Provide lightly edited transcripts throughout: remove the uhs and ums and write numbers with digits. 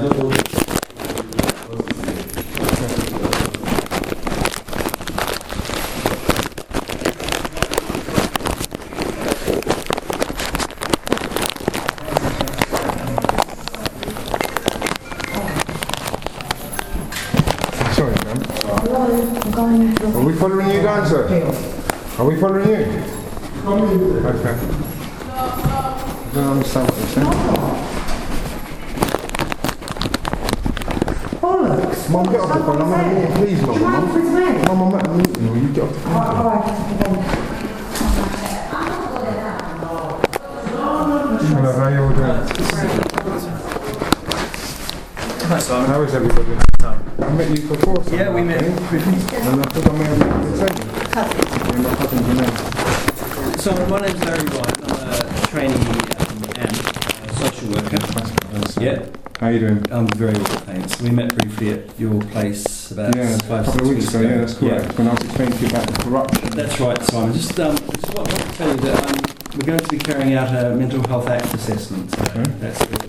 Sorry, ma'am. Are we following you down, sir? Are we following you? Okay. I don't understand what you're saying. Bollocks! Mum, get off the phone. I'm on a meeting, please, Mum. Mum, I'm at a meeting. Will you get off the phone? Hello, how are you all doing? Hi, Simon. How is everybody? I met you before, so Yeah, we met. And I thought I may have met you the same. Yeah, my cousin's your name. So my name's Larry Ryan. I'm a trainee and social worker. Yeah. How are you doing? I'm very well, thanks. We met briefly at your place about Yeah, a 5 couple of weeks ago. Yeah, that's correct. Yeah. When I was explaining to you about the corruption. That's right, Simon. Just want to tell you that we're going to be carrying out a mental health act assessment. Okay. That's Dr.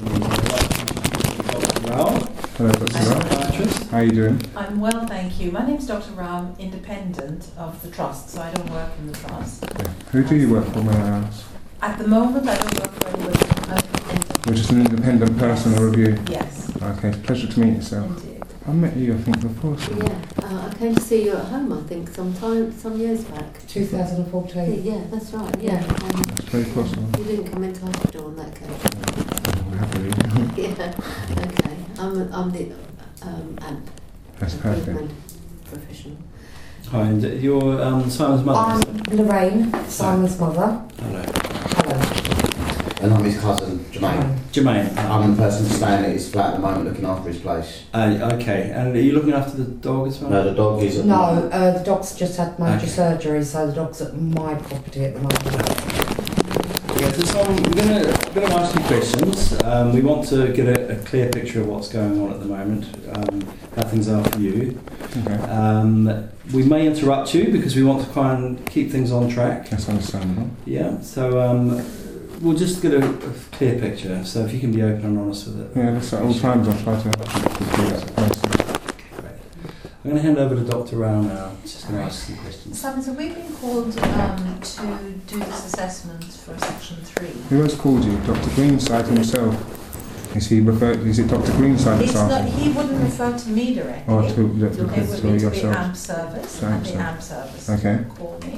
Rao. Hello, Dr. Rao. Psychiatrist. How are you doing? I'm well, thank you. My name's Dr. Ram, independent of the trust, so I don't work in the trust. Okay. Who do you work for, may I ask? At the moment, I don't work for anybody. I'm independent. You're just an independent person, or review? Yes, Okay, pleasure to meet yourself. indeed. I met you, I think, before. So. Yeah, I came to see you at home, I think, some years back. 2014. Yeah, that's right, yeah. That's very possible. You didn't come into hospital on that occasion. Happily. Yeah, okay. I'm the AMP. That's perfect. Improvement Professional. Hi, and you're Simon's mother. I'm Lorraine, Simon's mother. Hello. Hello. And I'm his cousin, Jermaine. Jermaine. I'm the person staying at his flat at the moment looking after his place. Okay, and are you looking after the dog as well? No, the dog is at No, the dog's just had major Okay. surgery, so the dog's at my property at the moment. Yeah, so Simon, we're going to ask you questions. We want to get a clear picture of what's going on at the moment, how things are for you. Okay. We may interrupt you because we want to try and keep things on track. That's understandable. Yeah, so we'll just get a clear picture. So if you can be open and honest with it. Yeah, that's at all times I try to do that person. Great. I'm going to hand over to Dr. Rao now. She's going to ask some questions. Simon, so we've been called to do this assessment for Section 3. Who has called you? Dr. Greenside himself? Is it Dr. Greenside that's It's not, asking? he wouldn't refer to me directly. Or to It would be to the yourself? AMP service, To and AMP the service. AMP service Okay. will call me.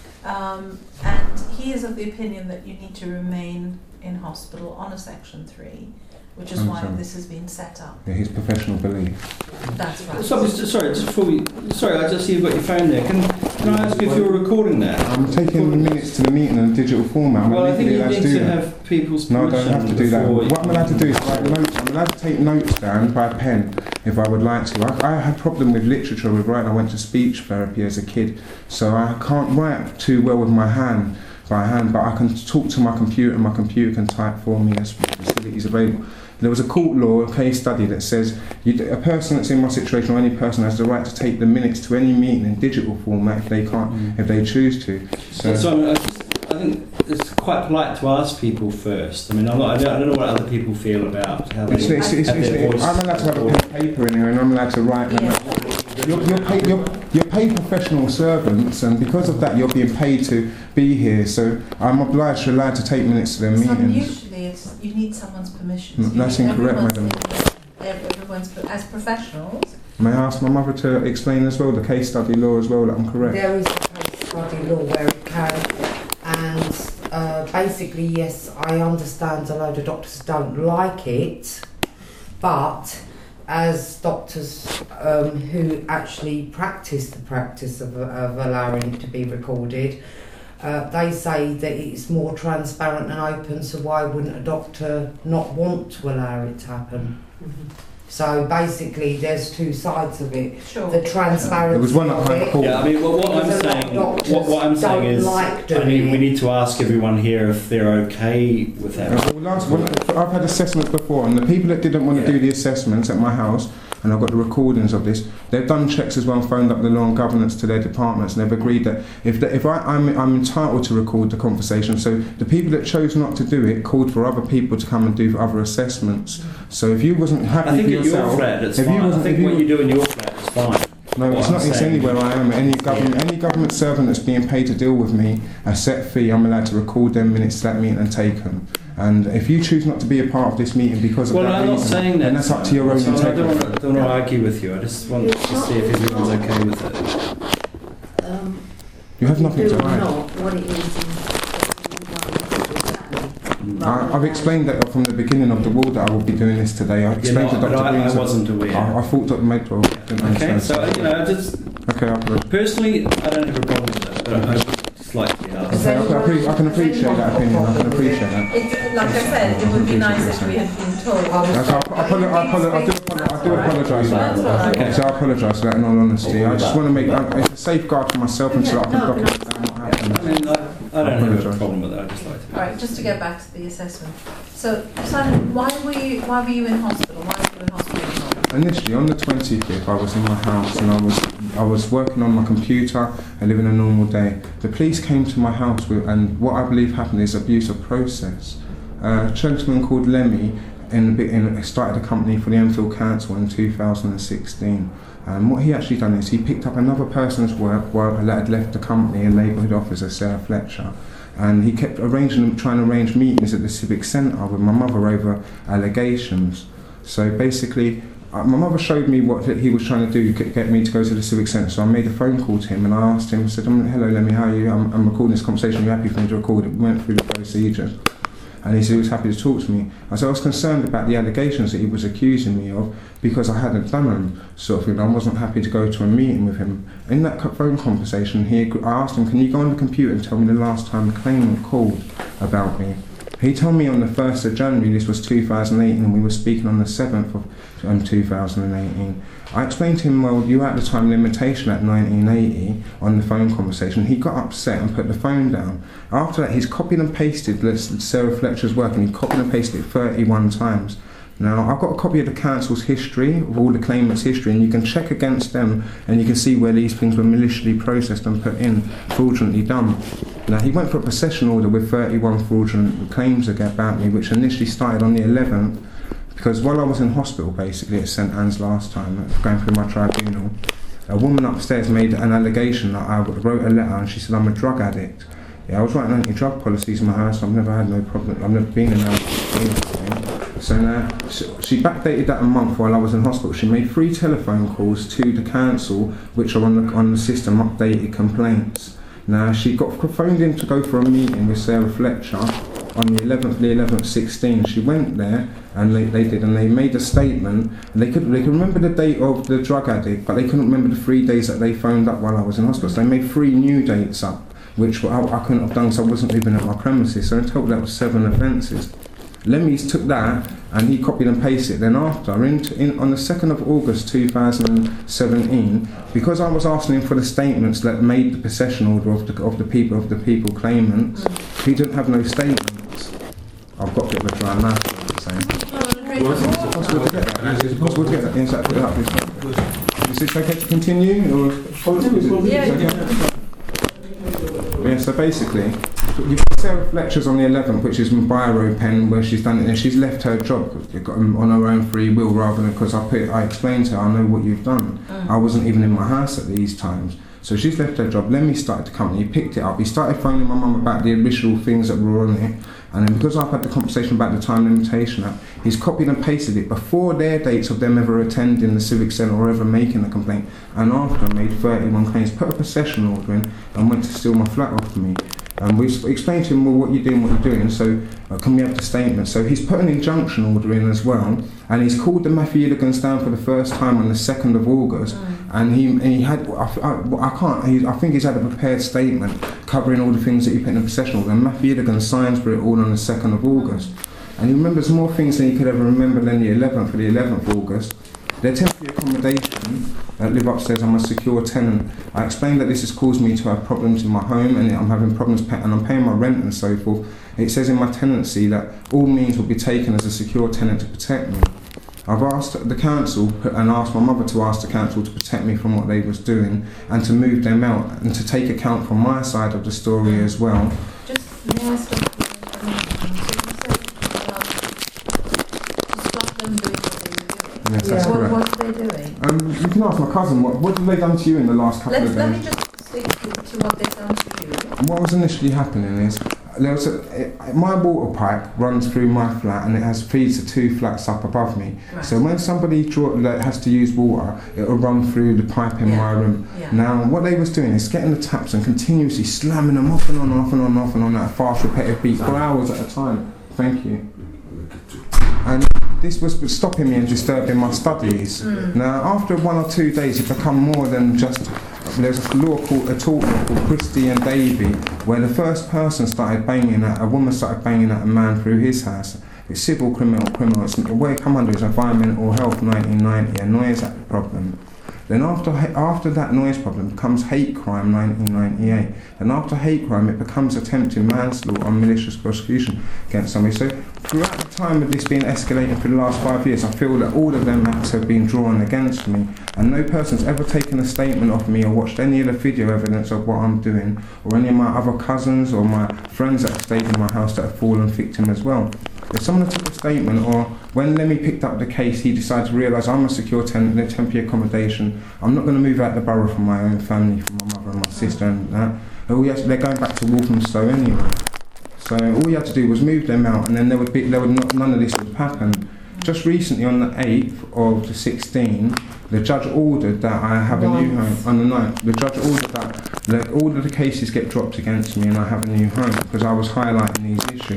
And he is of the opinion that you need to remain in hospital on a Section 3, which is why Understand. this has been set up. Yeah, his professional belief. That's right. Sorry, just before we... Sorry, I just see you've got your phone there. Can I ask you if you're recording that? I'm taking the minutes to the meeting in a digital format. Well, I think you need to that. have people's No, I permission don't have to do that. before What I'm allowed to do is write notes. I'm allowed to take notes down by a pen if I would like to. I had a problem with literature with writing. I went to speech therapy as a kid, so I can't write too well with my hand, but I can talk to my computer, and my computer can type for me as facilities available. There was a court law, a case study that says a person that's in my situation, or any person, has the right to take the minutes to any meeting in digital format if they can't, if they choose to. So I think it's quite polite to ask people first. I mean, I don't know what other people feel about how they have their voice. I'm allowed to have a pen and paper in here, and I'm allowed to write. You're paid professional servants, and because of that, you're being paid to be here. So I'm allowed to take minutes to their meetings. Usually, you need someone's permission. That's incorrect, madam. As professionals. May I ask my mother to explain as well the case study law as well that I'm correct? There is a case study law where it can, and basically, yes, I understand a load of doctors don't like it, but as doctors who actually practice the practice of allowing it to be recorded, they say that it's more transparent and open, so why wouldn't a doctor not want to allow it to happen? Mm-hmm. So basically, there's two sides of it. Sure. The transparency. There was one at High Court. Yeah, I mean, what I'm saying is, we need to ask everyone here if they're okay with that. I've had assessments before, and the people that didn't want to do the assessments at my house, and I've got the recordings of this. They've done checks as well and phoned up the law and governance to their departments, and they've agreed that I'm entitled to record the conversation. So the people that chose not to do it called for other people to come and do other assessments. So if you wasn't happy I think for at yourself, your flat, it's fine. I think what you do in your flat is fine. no, it's not. It's anywhere I am. Any government servant that's being paid to deal with me, a set fee, I'm allowed to record them minutes to that meeting and take them. And if you choose not to be a part of this meeting because of that I'm reason, not saying that. then that's up to your own So I integrity. don't want to argue with you. I just want to see if everyone's okay with it. You have nothing to hide. Not what it is. I've explained that from the beginning of the war that I will be doing this today. I explained to Dr. Green. I wasn't aware. I thought Dr. Medwell didn't understand. Okay, so Okay, I'll put it. personally, I don't have a problem with that, but I would just like to be asked. Okay, I can appreciate that opinion. I can appreciate that. It's, like I said, it would be nice if we had been told. I do apologise for that. Okay. So I apologise for that in all honesty. I just want to make it's a safeguard for myself and so I can document what I happened. mean, I don't have a problem with that. I just like to. All right, just to get back to the assessment. So, Simon, why were you in hospital? Why were you in hospital? Initially, on the 25th, I was in my house and I was working on my computer and living a normal day. The police came to my house and what I believe happened is abuse of process. A gentleman called Lemmy started a company for the Enfield Council in 2016. And what he actually done is he picked up another person's work while I had left the company, a neighbourhood officer, Sarah Fletcher. And he kept trying to arrange meetings at the Civic Centre with my mother over allegations. So basically, my mother showed me what he was trying to do to get me to go to the Civic Centre. So I made a phone call to him and I asked him, I said, hello Lemmy, how are you? I'm recording this conversation, are you happy for me to record it? We went through the procedures. And he said he was happy to talk to me. I said I was concerned about the allegations that he was accusing me of because I hadn't done them, sort of thing. I wasn't happy to go to a meeting with him. In that phone conversation, I asked him, can you go on the computer and tell me the last time the claimant called about me? He told me on the 1st of January, this was 2018, and we were speaking on the 7th of 2018. I explained to him, well, you were at the time limitation at 1980 on the phone conversation. He got upset and put the phone down. After that, he's copied and pasted Sarah Fletcher's work, and he copied and pasted it 31 times. Now, I've got a copy of the council's history, of all the claimants' history, and you can check against them, and you can see where these things were maliciously processed and put in, fraudulently done. Now, he went for a possession order with 31 fraudulent claims about me, which initially started on the 11th, because while I was in hospital, basically, at St Anne's last time, going through my tribunal, a woman upstairs made an allegation that I wrote a letter, and she said I'm a drug addict. Yeah, I was writing anti-drug policies in my house, I've never had no problem, I've never been in that. So now, she backdated that a month while I was in hospital. She made 3 telephone calls to the council, which are on the system, updated complaints. Now, she got phoned in to go for a meeting with Sarah Fletcher on the 11th 16. She went there and they made a statement. They could remember the date of the drug addict, but they couldn't remember the 3 days that they phoned up while I was in hospital. So they made 3 new dates up, which I couldn't have done, so I wasn't living at my premises. So in total that was 7 offences. Lemmy's took that and he copied and pasted it. Then after, on the 2nd of August 2017, because I was asking him for the statements that made the possession order of the people claimants, he didn't have no statements. I've got a bit of a dry mouth, I'm saying. Is it possible to get that? Is it possible to get that? Yes, I put it up. Is it okay to continue? Or yeah, so basically, you've got Sarah Fletcher's on the 11th, which is my biro pen, where she's done it, and she's left her job on her own free will, rather than because I explained to her, I know what you've done. I wasn't even in my house at these times. So she's left her job. Lemmy started the company, he picked it up, he started phoning my mum about the initial things that were on it, and then because I've had the conversation about the time limitation act, he's copied and pasted it before their dates of them ever attending the Civic Centre or ever making a complaint, and after I made 31 claims, put a possession order in, and went to steal my flat off me. And we explained to him, well, what you're doing, so can we have the statement? So he's put an injunction order in as well, and he's called the Matthew Illigans down for the first time on the 2nd of August, and he had, I think he's had a prepared statement covering all the things that he put in the possession order, and Matthew Illigans signs for it all on the 2nd of August. And he remembers more things than he could ever remember than the 11th, for the 11th of August. Their temporary accommodation, live upstairs, I'm a secure tenant. I explained that this has caused me to have problems in my home, and I'm having problems and I'm paying my rent and so forth. It says in my tenancy that all means will be taken as a secure tenant to protect me. I've asked the council and asked my mother to ask the council to protect me from what they was doing and to move them out and to take account from my side of the story as well. Just may I stop you for a minute? So you said to stop them doing what they were doing. Yes, that's correct. What are they doing? You can ask my cousin, what have they done to you in the last couple of Let me days? just stick to what they've done to you. What was initially happening is, my water pipe runs through my flat and it feeds the 2 flats up above me. Right. So when somebody has to use water, it will run through the pipe in my room. Yeah. Now, what they was doing is getting the taps and continuously slamming them off and on, off and on, off and on at a fast, repetitive beat for hours at a time. Thank you. And this was stopping me and disturbing my studies. Now, after 1 or 2 days, it become more than just. There's a talk called Christie and Davy, where the first person a woman started banging at a man through his house. It's civil criminal. It's the way it come under is Environmental Health 1990, a Noise Act problem. Then after that noise problem comes hate crime 1998. And after hate crime it becomes attempted manslaughter and malicious prosecution against somebody. So throughout the time of this being escalated for the last 5 years, I feel that all of them acts have been drawn against me, and no person's ever taken a statement of me or watched any of the video evidence of what I'm doing, or any of my other cousins or my friends that have stayed in my house that have fallen victim as well. If someone took a statement, or when Lemmy picked up the case, he decided to realise I'm a secure tenant in a temporary accommodation, I'm not going to move out the borough from my own family, from my mother and my sister and that. They're going back to Walthamstow anyway. So all you had to do was move them out, and then none of this would happen. Just recently, on the 8th of the 16th, the judge ordered that I have a new home. On the 9th, the judge ordered that all of the cases get dropped against me and I have a new home, because I was highlighting these issues.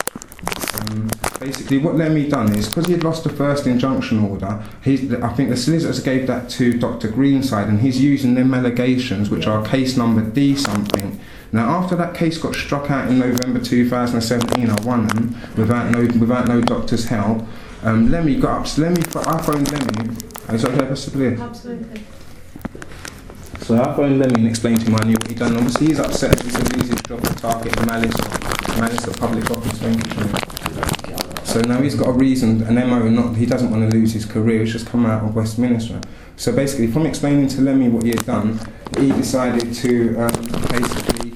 Basically, what Lemmy done is, because he had lost the first injunction order, I think the solicitors gave that to Dr. Greenside, and he's using them allegations, which are case number D something. Now, after that case got struck out in November 2017, I won them without no doctor's help. Lemmy got up. I phoned Lemmy. Is that okay, Mr. Blair? Absolutely. So I phoned Lemmy and explained to him I knew what he'd done. Obviously, he's upset because he loses his job to target malice or public office. Thank you. So now he's got a reason, an MO, he doesn't want to lose his career. He's just come out of Westminster. So basically, from explaining to Lemmy what he had done, he decided to basically.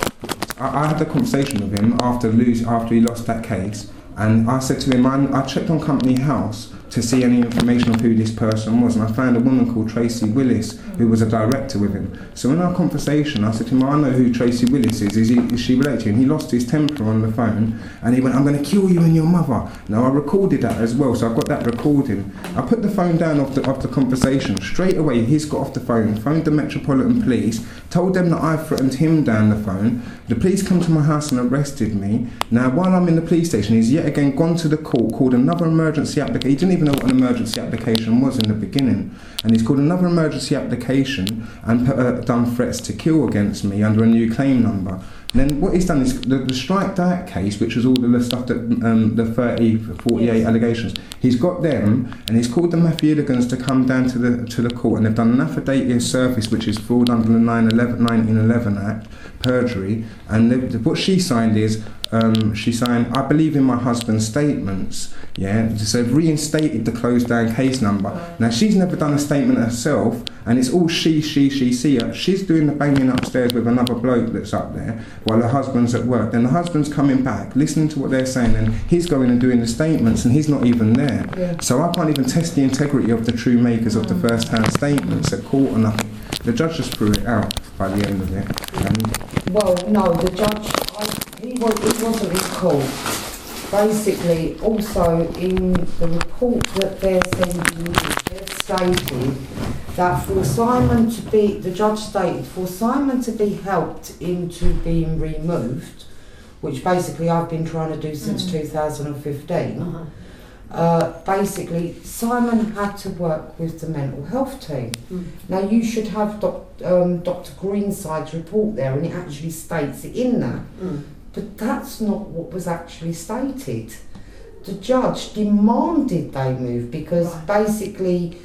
I had a conversation with him after he lost that case, and I said to him, I checked on Company House to see any information of who this person was, and I found a woman called Tracy Willis, who was a director with him. So in our conversation, I said to him, I know who Tracy Willis is she related to you? And he lost his temper on the phone, and he went, I'm going to kill you and your mother. Now, I recorded that as well, so I've got that recording. I put the phone down off the conversation. Straight away, he's got off the phone, phoned the Metropolitan Police, told them that I threatened him down the phone. The police come to my house and arrested me. Now, while I'm in the police station, he's yet again gone to the court, called another emergency application. He didn't even know what an emergency application was in the beginning. And he's called another emergency application and done threats to kill against me under a new claim number. And then what he's done is the Strike Diet case, which was all the stuff that the 48 allegations, he's got them, and he's called the Mafia-ligans to come down to the court, and they've done an affidavit service which is fallen under the 1911 Act, perjury, and what she signed is she signed, I believe in my husband's statements, so they've reinstated the closed down case number. Now, she's never done a statement herself, and it's all she. She's doing the banging upstairs with another bloke that's up there while her husband's at work. Then the husband's coming back, listening to what they're saying, and he's going and doing the statements, and he's not even there. Yeah. So I can't even test the integrity of the true makers of the first-hand statements at court or nothing. The judge just threw it out by the end of it. Well, no, the judge, it wasn't his call. Basically, also in the report that they're sending, they've stated that for Simon to be, the judge stated, for Simon to be helped into being removed, which basically I've been trying to do since 2015, basically Simon had to work with the mental health team. Now you should have Dr. Greenside's report there, and it actually states it in there. But that's not what was actually stated. The judge demanded they move because basically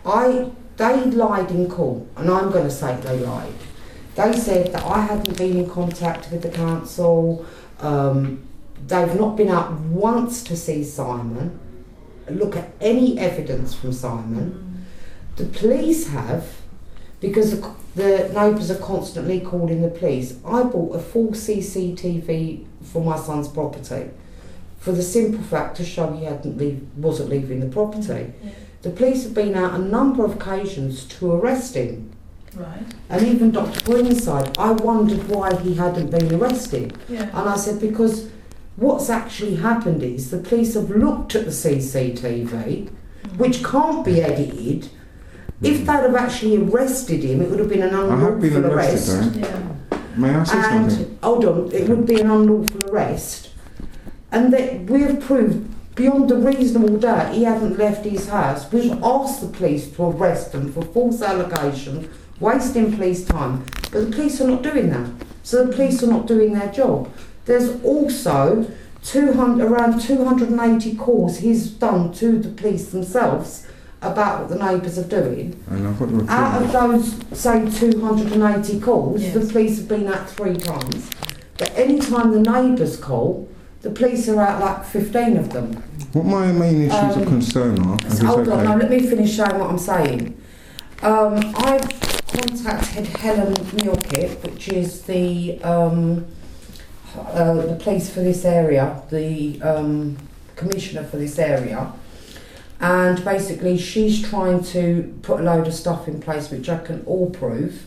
they lied in court, and I'm going to say they lied. They said that I hadn't been in contact with the council, they've not been out once to see Simon. look at any evidence from Simon. The police have, because the neighbours are constantly calling the police. I bought a full CCTV for my son's property for the simple fact to show he wasn't leaving the property. Yeah. The police have been out a number of occasions to arrest him. Right. And even Dr. Greenside, I wondered why he hadn't been arrested. Yeah. And I said, because what's actually happened is the police have looked at the CCTV, which can't be edited. If they'd have actually arrested him, it would have been an I have been unlawful arrest. arrested, though. May I say something? And, hold on, it would be an unlawful arrest. And that we have proved beyond a reasonable doubt he hadn't left his house. We've asked the police to arrest him for false allegations, wasting police time, but the police are not doing that. So the police are not doing their job. There's also around 280 calls he's done to the police themselves about what the neighbours are doing. And I've got the report. Out of those, say, 280 calls, Yes. the police have been out 3 times. But any time the neighbours call, the police are out like 15 of them. What my main issues of concern are, if it's Hold on, okay. now let me finish saying what I'm saying. I've contacted Helen Milkett, which is the police for this area, the commissioner for this area, and basically she's trying to put a load of stuff in place which I can all prove.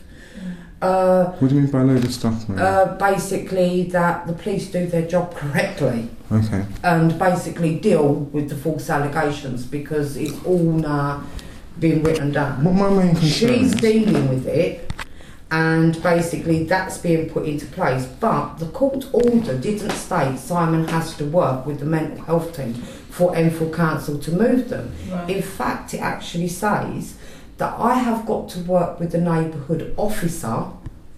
What do you mean by a load of stuff, mate? Basically that the police do their job correctly Okay. and basically deal with the false allegations, because it's all now been written down. What my main concern She's is... dealing with it, and basically that's being put into place. But the court order didn't state Simon has to work with the mental health team for Enfield Council to move them. Right. In fact, it actually says that I have got to work with the neighbourhood officer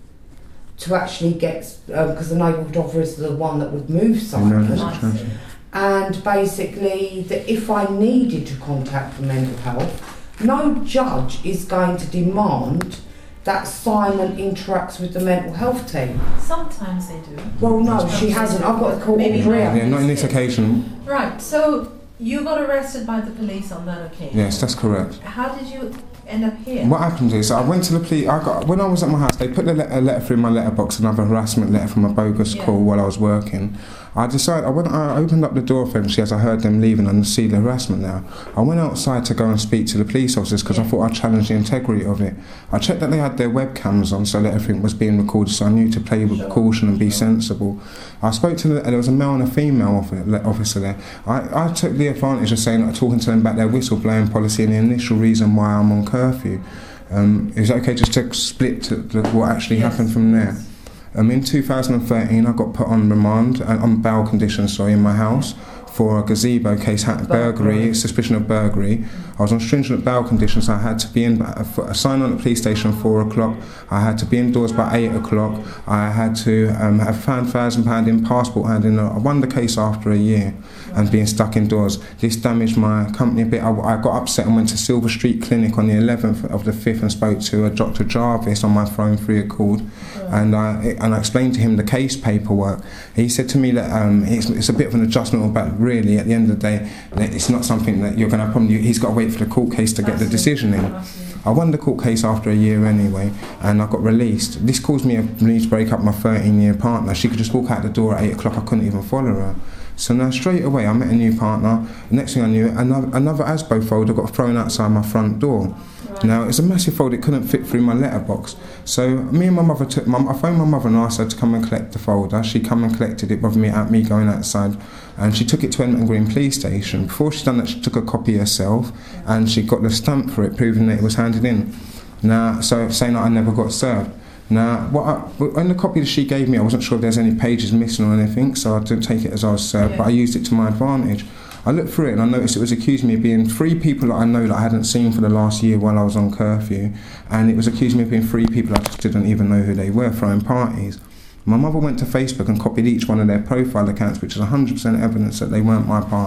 to actually get, because the neighbourhood officer is the one that would move Simon. Nice. And basically, that if I needed to contact the mental health, no judge is going to demand that Simon interacts with the mental health team. Sometimes they do. Well, no, she hasn't. I've got a court Maybe order not. here. Yeah, not in this occasion. Right, so you got arrested by the police on that occasion. Yes, that's correct. How did you end up here? What happened is I went to the police. When I was at my house, they put a letter through my letterbox, another harassment letter from a bogus Yeah. call while I was working. I opened up the door eventually as I heard them leaving and see the harassment there. I went outside to go and speak to the police officers because I thought I'd challenge the integrity of it. I checked that they had their webcams on so that everything was being recorded, so I knew to play with caution and be sensible. I spoke to there was a male and a female officer there. I took the advantage of talking to them about their whistleblowing policy and the initial reason why I'm on curfew. Is it okay just to split what actually happened from there? In 2013, I got put on remand, on bail conditions, in my house for a gazebo case, burglary, suspicion of burglary. I was on stringent bail conditions. I had to be assigned on the police station at 4 o'clock. I had to be indoors by 8 o'clock. I had to have £1,000 in passport handing. I won the case after a year and being stuck indoors. This damaged my company a bit. I got upset and went to Silver Street Clinic on the 11th of the 5th and spoke to a Dr. Jarvis on my phone free a call. And I explained to him the case paperwork. He said to me that it's a bit of an adjustment, but really at the end of the day, it's not something that you're going to have a problem. He's got to wait for the court case to get the decision in. I won the court case after a year anyway, and I got released. This caused me a need to break up my 13-year partner. She could just walk out the door at 8 o'clock. I couldn't even follow her. So now straight away I met a new partner. Next thing I knew, another ASBO folder got thrown outside my front door. Now it's a massive folder, it couldn't fit through my letterbox. So me and my mother I phoned my mother and asked her to come and collect the folder. She come and collected it with me going outside, and she took it to Edmonton Green Police Station. Before she done that, she took a copy herself and she got the stamp for it, proving that it was handed in. Now, so saying that I never got served. Now, on the copy that she gave me, I wasn't sure if there's any pages missing or anything, so I didn't take it as I was served, but I used it to my advantage. I looked through it and I noticed it was accusing me of being 3 people that I know that I hadn't seen for the last year while I was on curfew, and it was accusing me of being 3 people I just didn't even know who they were, throwing parties. My mother went to Facebook and copied each one of their profile accounts, which is 100% evidence that they weren't my parties.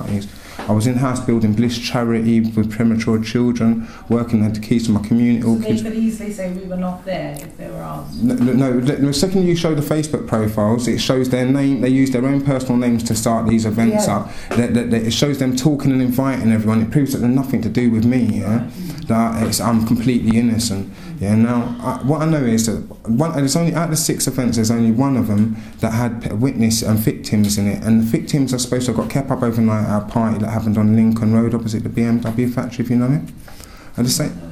I was in-house building Bliss Charity with premature children, working at the keys to my community. So they could easily say we were not there if they were asked. No, the second you show the Facebook profiles, it shows their name. They use their own personal names to start these events up. It shows them talking and inviting everyone. It proves that there's nothing to do with me. That I'm completely innocent. Yeah. Now, what I know is that there's only out of the 6 offences, there's only one of them that had witness and victims in it, and the victims are supposed to have got kept up overnight at a party that happened on Lincoln Road opposite the BMW factory, if you know it. I just say.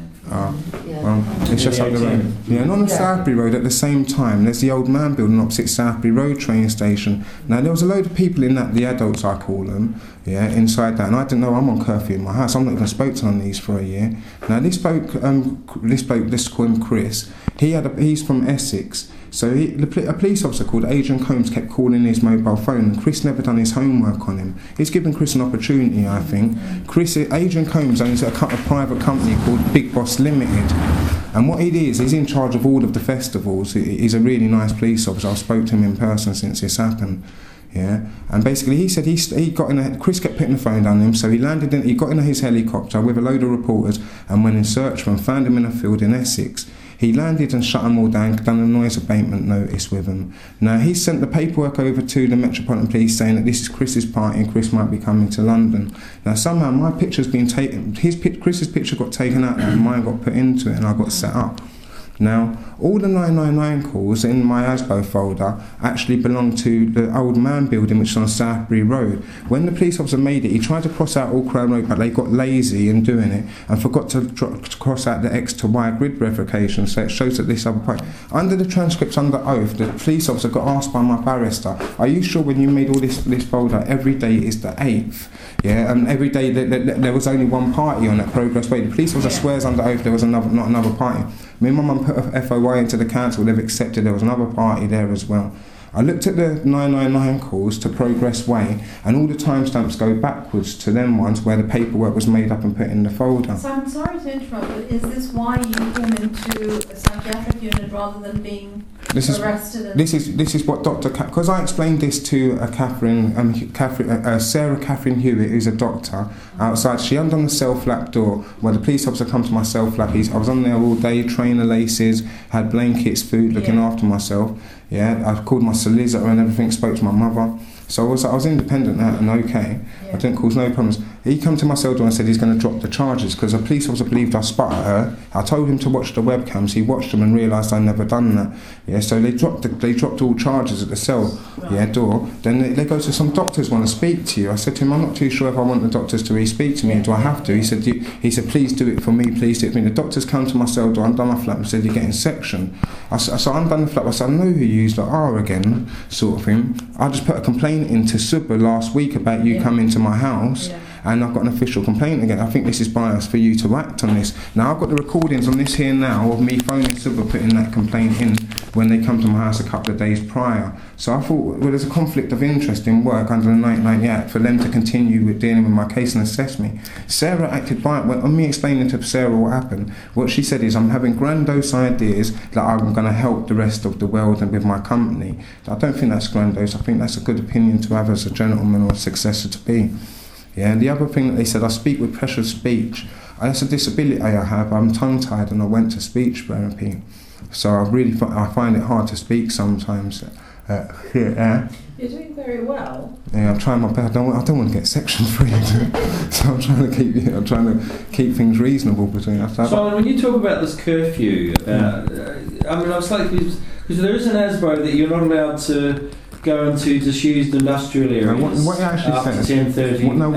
It's just up the road. Yeah, and on the Southbury Road at the same time, there's the Old Man building opposite Southbury Road train station. Now, there was a load of people in that, the adults I call them, inside that, and I didn't know I'm on curfew in my house. I'm not even spoke to on these for a year. Now, this bloke, let's call him Chris, he's from Essex. So a police officer called Adrian Combs kept calling his mobile phone, and Chris never done his homework on him. He's given Chris an opportunity, I think. Adrian Combs owns a private company called Big Boss Limited, and what he is, he's in charge of all of the festivals. He's a really nice police officer. I've spoke to him in person since this happened. Yeah, and basically he said he got in. Chris kept putting the phone down on him, so he got in his helicopter with a load of reporters and went in search for him. Found him in a field in Essex. He landed and shut them all down, done a noise abatement notice with them. Now, he sent the paperwork over to the Metropolitan Police saying that this is Chris's party and Chris might be coming to London. Now, somehow my picture's been taken, Chris's picture got taken out and mine got put into it and I got set up. Now, all the 999 calls in my ASBO folder actually belong to the Old Man building, which is on Southbury Road. When the police officer made it, he tried to cross out All Crown Road, but they got lazy in doing it and forgot to cross out the X to Y grid verification, so it shows that this other point. Under the transcripts under oath, the police officer got asked by my barrister, are you sure when you made all this folder, every day is the 8th? Yeah, and every day there was only one party on that Progress Way. The police officer swears under oath there was not another party. Me and my mum put a FOI into the council, they've accepted there was another party there as well. I looked at the 999 calls to Progress Way, and all the timestamps go backwards to them ones where the paperwork was made up and put in the folder. So I'm sorry to interrupt, but is this why you came into a psychiatric unit rather than being arrested? This is what Dr. Because I explained this to Sarah Catherine Hewitt, who's a doctor outside. She undone the self-lap door where the police officer come to my self-lap. I was on there all day, trainer laces, had blankets, food, looking after myself. Yeah, I called my solicitor and everything, spoke to my mother. So I was independent and okay. I didn't cause no problems. He come to my cell door and said he's going to drop the charges because a police officer believed I spat at her. I told him to watch the webcams. He watched them and realised I'd never done that. Yeah, so they dropped all charges at the cell door. Then they go to some doctors want to speak to you. I said to him, I'm not too sure if I want the doctors to speak to me. Do I have to? He said, please do it for me. Please do it for me. The doctors come to my cell door, undone my flap and said, you're getting sectioned. So I undone the flap. I said, I know who you used the R again, sort of thing. I just put a complaint into Suba last week about you coming to my house. And I've got an official complaint again. I think this is bias for you to act on this. Now, I've got the recordings on this here now of me phoning Suba putting that complaint in when they come to my house a couple of days prior. So I thought, well, there's a conflict of interest in work under the 1990 Act for them to continue with dealing with my case and assess me. Sarah acted biased. Well, on me explaining to Sarah what happened, what she said is, I'm having grandiose ideas that I'm going to help the rest of the world and with my company. I don't think that's grandiose. I think that's a good opinion to have as a gentleman or a successor to be. Yeah, and the other thing that they said, I speak with pressure of speech. That's a disability I have. I'm tongue-tied and I went to speech therapy. So I find it hard to speak sometimes. You're doing very well. Yeah, I'm trying my best. I don't want to get section 3. So I'm trying to keep things reasonable between us. So when you talk about this curfew, I mean, I'm slightly confused because there is an ASBO that you're not allowed to go into disused industrial areas what actually after 10:30. No,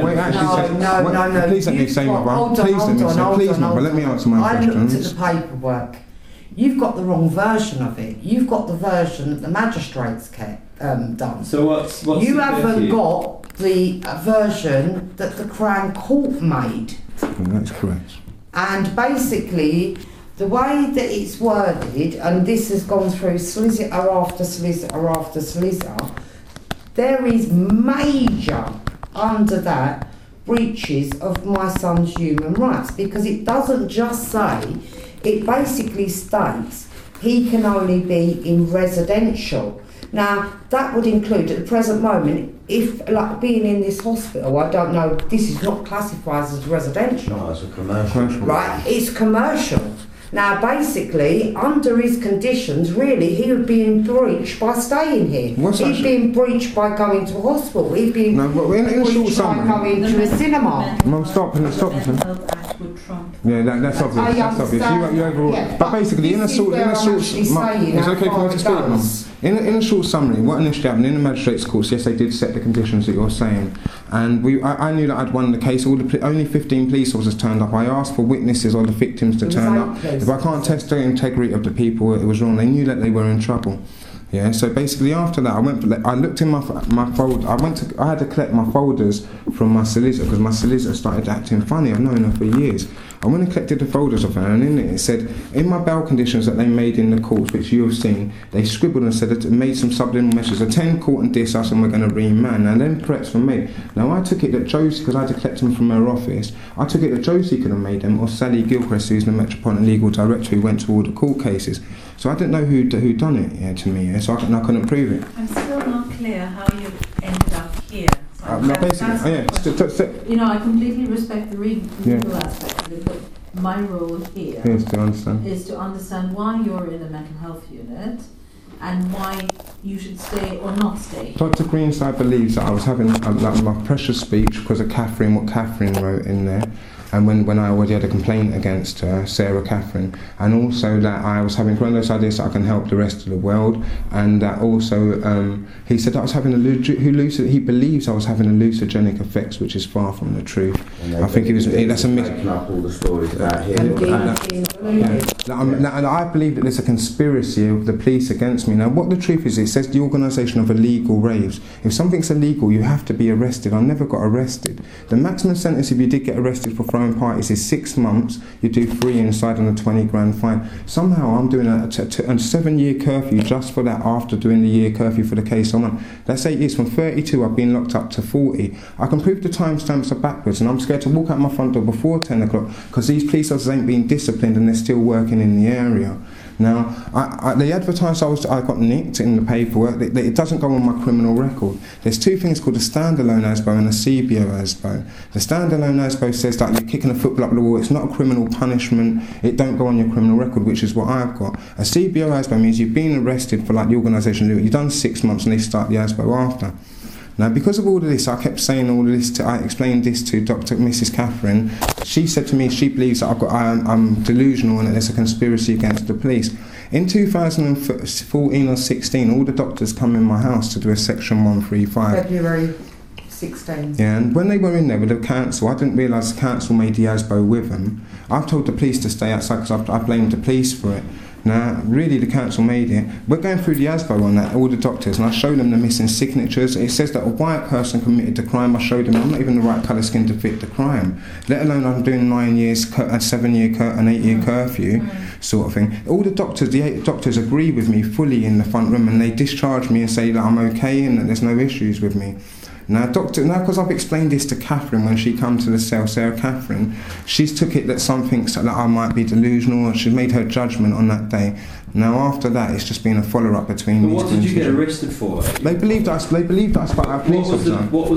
please let me say my one. Please, let me answer my questions. I looked at the paperwork. You've got the wrong version of it. You've got the version that the magistrates done. So what's you haven't got the version that the Crown Court made. That's correct. And basically, the way that it's worded, and this has gone through solicitor after solicitor after solicitor, there is major, under that, breaches of my son's human rights, because it doesn't just say, it basically states he can only be in residential. Now, that would include, at the present moment, if, like, being in this hospital, I don't know, this is not classified as residential. No, it's a commercial. Right, it's commercial. Now, basically, under his conditions, really, he would be in breach by staying here. He'd be in breach by going to hospital. He'd be in breach by going to a cinema. Mum, stop. Yeah, that's obvious. That's obvious. You overall. Yeah, but basically, in a short, it's okay for me to speak, Mum. In a short summary, what initially happened in the magistrates' courts, yes, they did set the conditions that you're saying, and I knew that I'd won the case. Only 15 police officers turned up. I asked for witnesses or the victims to turn up. If I can't test the integrity of the people, it was wrong. They knew that they were in trouble. Yeah, so basically after that, I looked in my folder. I had to collect my folders from my solicitor because my solicitor started acting funny. I've known her for years. I went and collected the folders of her, and in it said, in my bail conditions that they made in the courts, which you have seen, they scribbled and said that it made some subliminal messages. Attend court and diss us, and we're going to remand. And then threats were made. Now I took it that Josie, because I had to collect them from her office, I took it that Josie could have made them, or Sally Gilchrist, who's the Metropolitan Legal Director, who went to all the court cases. So I didn't know who done it to me, so I couldn't prove it. I'm still not clear how you ended up here. So I completely respect the legal aspect of it, but my role here is to understand why you're in a mental health unit and why you should stay or not stay. Dr. Greenside believes that I was having my precious speech because of what Catherine wrote in there. And when I already had a complaint against her, Sarah Catherine, and also that I was having one of those ideas that I can help the rest of the world, and that also he said that I was having he believes I was having hallucinogenic effects, which is far from the truth. I think that's a myth. Making up all the stories about him. And I believe that there's a conspiracy of the police against me. Now, what the truth is, it says the organisation of illegal raves. If something's illegal, you have to be arrested. I never got arrested. The maximum sentence if you did get arrested for throwing parties is 6 months. You do 3 inside and a 20 grand fine. Somehow I'm doing a 7-year curfew just for that after doing the year curfew for the case I'm on. That's 8 years. From 32 I've been locked up to 40. I can prove the timestamps are backwards, and I'm scared to walk out my front door before 10 o'clock because these police officers ain't been disciplined and they're still working in the area. Now, they advertised I got nicked in the paperwork. It doesn't go on my criminal record. There's 2 things called a standalone ASBO and a CBO ASBO. The standalone ASBO says that you're kicking a football up the wall. It's not a criminal punishment. It don't go on your criminal record, which is what I've got. A CBO ASBO means you've been arrested for the organisation. You've done 6 months and they start the ASBO after. Now, because of all of this, I kept saying all of this. I explained this to Mrs. Catherine. She said to me she believes that I'm delusional and that there's a conspiracy against the police. In 2014 or 16, all the doctors come in my house to do a Section 135. February 16. Yeah, and when they were in there with the council, I didn't realise the council made the ASBO with them. I've told the police to stay outside because I blamed the police for it. Now, really, the council made it. We're going through the ASBO on that, all the doctors, and I showed them the missing signatures. It says that a white person committed the crime. I showed them I'm not even the right colour skin to fit the crime, let alone I'm doing 9 years, a 7-year, an 8-year curfew, sort of thing. All the 8 doctors agree with me fully in the front room, and they discharge me and say that I'm okay and that there's no issues with me. Now, because I've explained this to Catherine when she come to the cell, Sarah Catherine, she's took it that I might be delusional, and she made her judgment on that day. Now, after that, it's just been a follow-up between these. What did you get arrested for? They believed that I spot our police officer.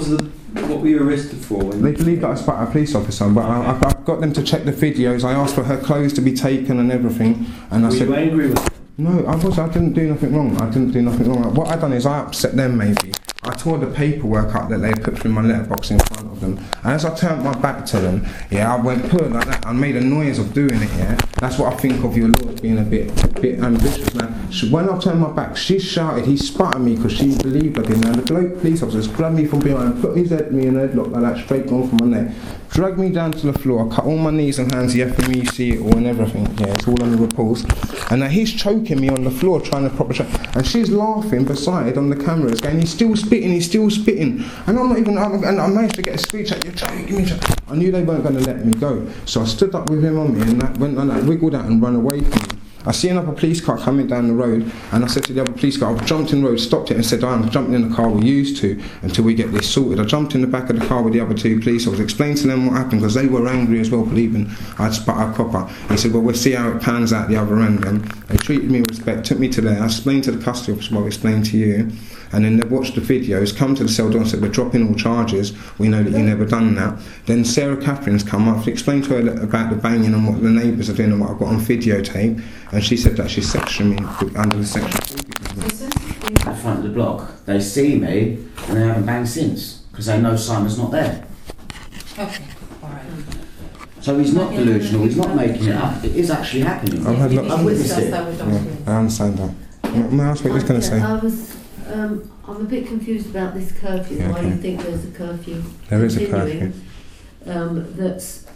What were you arrested for? They believed that I spot our police officer, but I've got them to check the videos. I asked for her clothes to be taken and everything, and I said, were you angry with them? No, I didn't do nothing wrong. What I done is I upset them, maybe. I tore the paperwork up that they put through my letterbox in front of them, and as I turned my back to them, I went put like that. I made a noise of doing it. That's what I think of your Lord being a bit ambitious. Now, when I turned my back, she shouted. He spat at me because she believed I did. Now the bloke police officers grabbed me from behind, put his head me in a headlock like that, straight on from my neck, dragged me down to the floor, cut all my knees and hands. The FME see it all and everything. It's all on the reports. And now he's choking me on the floor, trying to proper choke, and she's laughing beside on the cameras, going, he's still spitting, and I'm not even, and I managed to get a screech out, you're choking me. I knew they weren't going to let me go, so I stood up with him on me, and that went on, that wiggled out and run away from me. I see another police car coming down the road, and I said to the other police car, I jumped in the road, stopped it and said, I'm jumping in the car we used to until we get this sorted. I jumped in the back of the car with the other 2 police officers, explained to them what happened because they were angry as well, believing I'd spat our copper. He said, well, we'll see how it pans out the other end then. They treated me with respect, took me to there. I explained to the custody officer what I explained to you, and then they've watched the videos, come to the cell door and said, we're dropping all charges, we know that you never done that. Then Sarah Catherine's come up, explained to her about the banging and what the neighbours are doing and what I've got on videotape, and she said that she's sectioning me under the section 40. At the front of the block, they see me and they haven't banged since because they know Simon's not there. Okay, alright. So he's not delusional, he's not making it up, it is actually happening. I've had lots I've witnessed it. I understand that. May I ask what you was going to say? I'm a bit confused about this curfew, Yeah, why okay. you think there's a curfew. There is a continuing, curfew. That's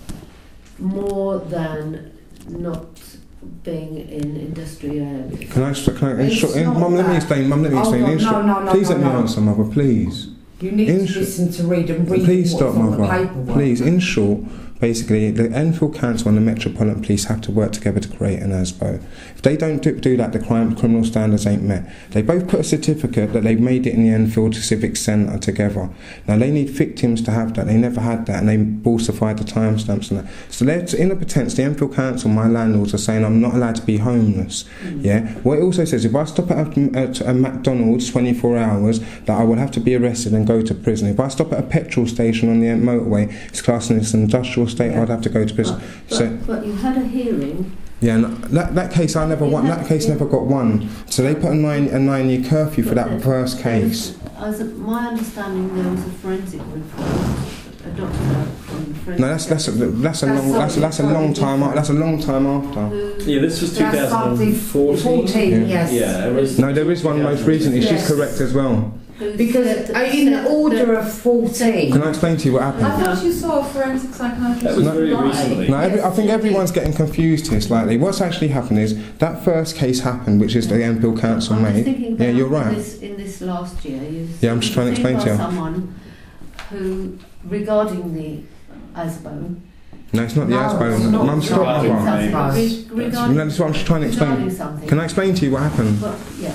more than not being in industrial areas. Can I in It's short, not Mum, let me that. explain, Mum, let me explain. Hold In on, short, no, please let me no. answer, Mother, please. You need In to sh- listen to read and read Please what's stop, on the Mother. paperwork. Please, in short, basically, the Enfield Council and the Metropolitan Police have to work together to create an ASBO. If they don't do that, the criminal standards ain't met. They both put a certificate that they've made it in the Enfield Civic Centre together. Now, they need victims to have that. They never had that, and they falsified the timestamps and that. So they're in a pretense, the Enfield Council, my landlords, are saying I'm not allowed to be homeless. Yeah. What it also says, if I stop at a McDonald's 24 hours, that I will have to be arrested and go to prison. If I stop at a petrol station on the motorway, it's classed as an industrial state, I'd have to go to prison. But you had a hearing. Yeah, and that case I never won. That case never got won. So they put a 9-year curfew for that first case. As my understanding, there was a forensic report, a doctor from forensic. No, that's a long time. That's a long time after. Yeah, this was That's something 2014. yes. Yeah, it was. No, there is one most recently. She's Yes. correct as well. Because in the order of 14. Can I explain to you what I happened? thought you saw a forensic psychiatrist. That was No. very recently. No, I think everyone's getting confused here slightly. What's actually happened is that first case happened, which is the Enfield Council I'm just made. thinking Yeah, back you're to right. in this last year, Yeah, I'm just trying to explain to you. Someone who, regarding the ASBO, No, it's not the No, ASBO. it's not. Mum, stop. Regarding Mum. names. regarding, No, that's what I'm just trying to regarding explain. something. Can I explain to you what happened? But, yeah.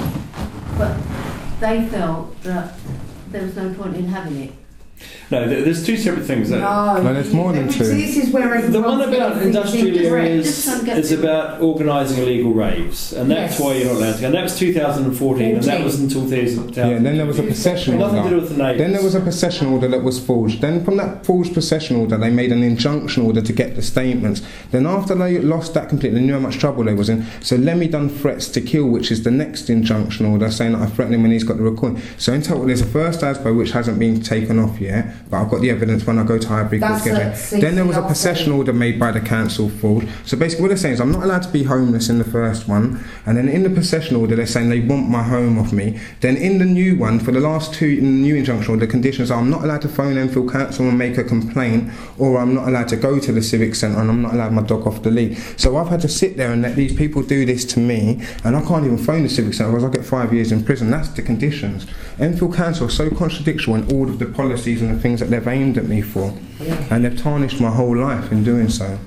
But they felt that there was no point in having it. No, there's two separate things. No, there's more than two. This is where The one about industrial areas Just trying to get is to- about organising illegal raves, and that's Yes. why you're not allowed to go. And that was 2014, and that was until 2000. Yeah, then there was a possession Nothing to do order. with the neighbours. Then there was a possession order that was forged. Then from that forged possession order, they made an injunction order to get the statements. Then after they lost that completely, they knew how much trouble they was in. So Lemmy done threats to kill, which is the next injunction order, saying that I threatened him when he's got the recording. So in total, there's a first ASBO which hasn't been taken off yet, but I've got the evidence when I go to Highbury Court to get it. Then there was a possession order made by the council forged. So basically what they're saying is I'm not allowed to be homeless in the first one, and then in the possession order they're saying they want my home off me. Then in the new one, for the last two, in the new injunction order, the conditions are I'm not allowed to phone Enfield Council and make a complaint, or I'm not allowed to go to the Civic Centre, and I'm not allowed my dog off the lead. So I've had to sit there and let these people do this to me, and I can't even phone the Civic Centre because I get 5 years in prison. That's the conditions. Enfield Council are so contradictory in all of the policies and the things that they've aimed at me for, and they've tarnished my whole life in doing so.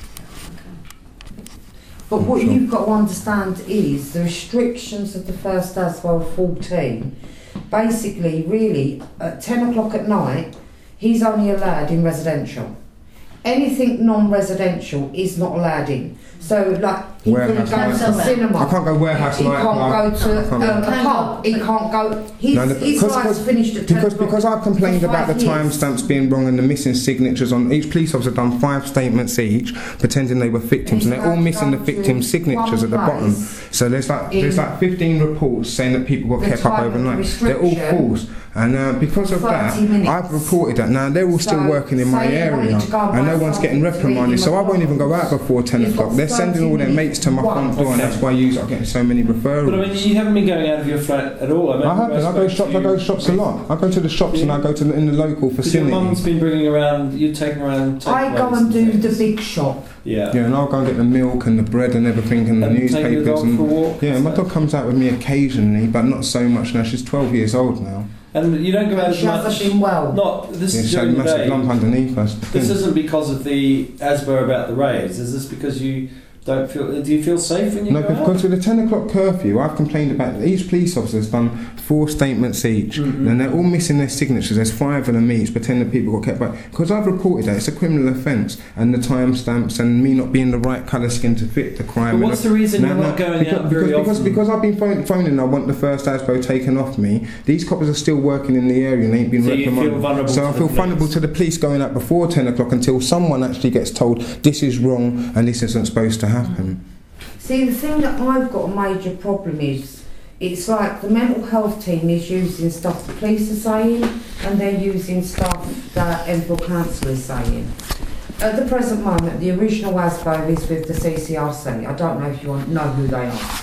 But what Sure. you've got to understand is the restrictions of the first ASBO 14. Basically, really, at 10 o'clock at night, he's only allowed in residential. Anything non-residential is not allowed in. So, like, he couldn't Warehouse go to the night. cinema. I can't go warehouse He night. can't go to I can't a go. pub. He can't go. His No, life's finished at 10 o'clock. because I've complained for about the 5 years. timestamps being wrong and the missing signatures on each police officer done 5 statements each, pretending they were victims, and they're all missing the victims' signatures at the bottom. So there's like 15 reports saying that people got The kept up time of the overnight. They're all restriction, false, and because of that, 30 minutes. I've reported that. Now they're all still So, working in my say you wanted area, to go and and buy no one's getting something to eat reprimanded. in So I won't even go out McDonald's. before 10 You've o'clock. got They're sending all their 30 mates to my front door, and that's why you are getting so many referrals. But I mean, you haven't been going out of your flat at all. I haven't. I go to shops a lot. I go to the shops and I go to in the local Because your mum's facilities. been bringing around, you're taking around. I go takeaways and do the things. big shop. Yeah. Yeah, and I'll go and get the milk and the bread and everything and the And taking the newspapers dog for a and walk. yeah, my dog comes out with me occasionally, but not so much now. She's 12 years old now. And you don't go out And as she hasn't much. been well. Not this Yeah, is she had a during the massive day. lump underneath us. This isn't because of the ASBO about the raves. Is this because you Do you feel safe when you No, go out? because with the 10 o'clock curfew, I've complained about each police officer's done 4 statements each, and they're all missing their signatures. There's 5 of them each, pretending people got kept back. Because I've reported that it's a criminal offence, and the timestamps and me not being the right colour skin to fit the crime. But what's the reason you're not going out very often? Because I've been phoning, I want the first ASBO taken off me. These coppers are still working in the area and ain't been reprimanded. You feel vulnerable so to I feel vulnerable to the police going out before 10 o'clock until someone actually gets told this is wrong and this isn't supposed to happen. See, the thing that I've got a major problem is, it's like the mental health team is using stuff the police are saying, and they're using stuff that Enfield Council is saying. At the present moment, the original ASBO is with the CCRC. I don't know if you know who they are.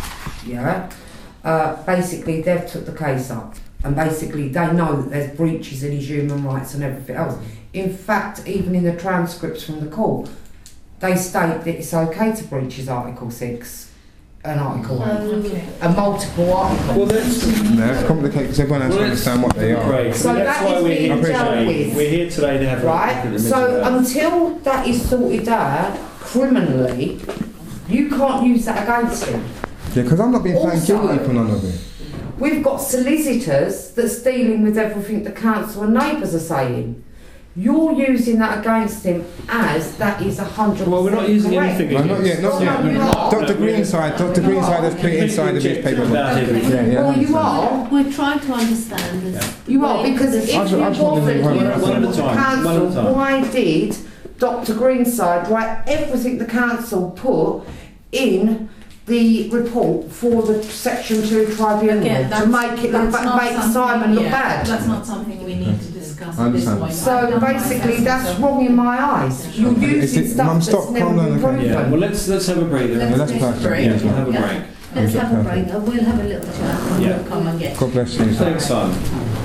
Yeah. Basically, they've took the case up, and basically they know that there's breaches in his human rights and everything else. In fact, even in the transcripts from the court, they state that it's okay to breach his Article 6 and Article 8 and multiple articles. Well, that's complicated because everyone has to understand what they are. Great. So that's that why is we're being here dealt today. with. We're here today to have a look at Right? the So mental health. until that is sorted out criminally, you can't use that against him. Yeah, because I'm not being found Also, guilty for none of it. We've got solicitors that's dealing with everything the council and neighbours are saying. You're using that against him as that is 100% Well, we're not using correct. anything No, not yet, not yet. No, you are. Dr. Greenside has put it inside of his paper. About everything. Yeah, Well, you I are. We're trying to understand this. You are, because if you I just wanted to wasn't know one using at a the time, one at a council, time. why did Dr. Greenside write everything the council put in the report for the Section 2 tribunal Again, to that's- make it look that's not make something- Simon look yeah, bad? That's not something we need to discuss I at this understand. point. So I've done my basically, assessment, that's so- wrong in my eyes. You're Okay. using Is it- stuff Mum, that's stop, never calm been down, okay. Yeah. proven. Well, let's have a breather. Let's that's take a perfect. break. Yeah, we'll have a Yeah. break. Let's have a Perfect. break and we'll have a little chat and Yeah. we'll come and get. God bless you. Thanks, Simon.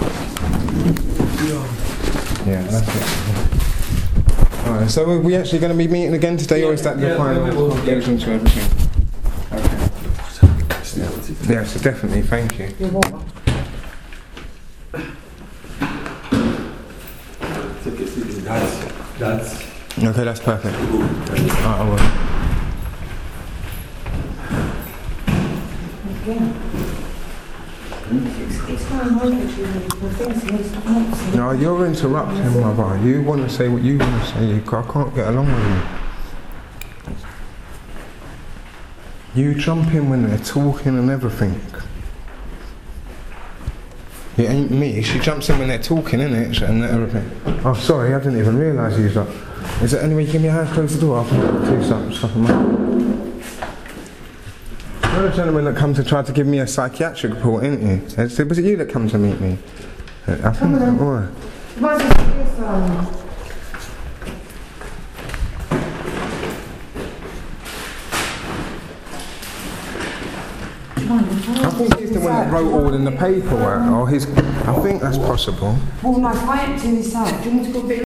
Yeah, that's it. Alright, so are we actually going to be meeting again today, or is that the Yeah, final we will. conclusion to everything? Okay. Yes, definitely, thank you. You're welcome. That's Okay, that's perfect. Alright, I will. Yeah. It's going over too many things and it's not. No, you're interrupting, mother. You want to say what you want to say. I can't get along with you. You jump in when they're talking and everything. It ain't me. She jumps in when they're talking, innit? And everything. Oh, sorry, I didn't even realise you was up. Is there any way you give me a hand, close the door? I'll do stuff in my... You're the gentleman that come to try to give me a psychiatric report, ain't you? Was it you that come to meet me? I think, alright. Why did you do so? I think he's the one that wrote all in the paperwork, or I think that's possible. Well, no, if I empty this out, do you want me to go a bit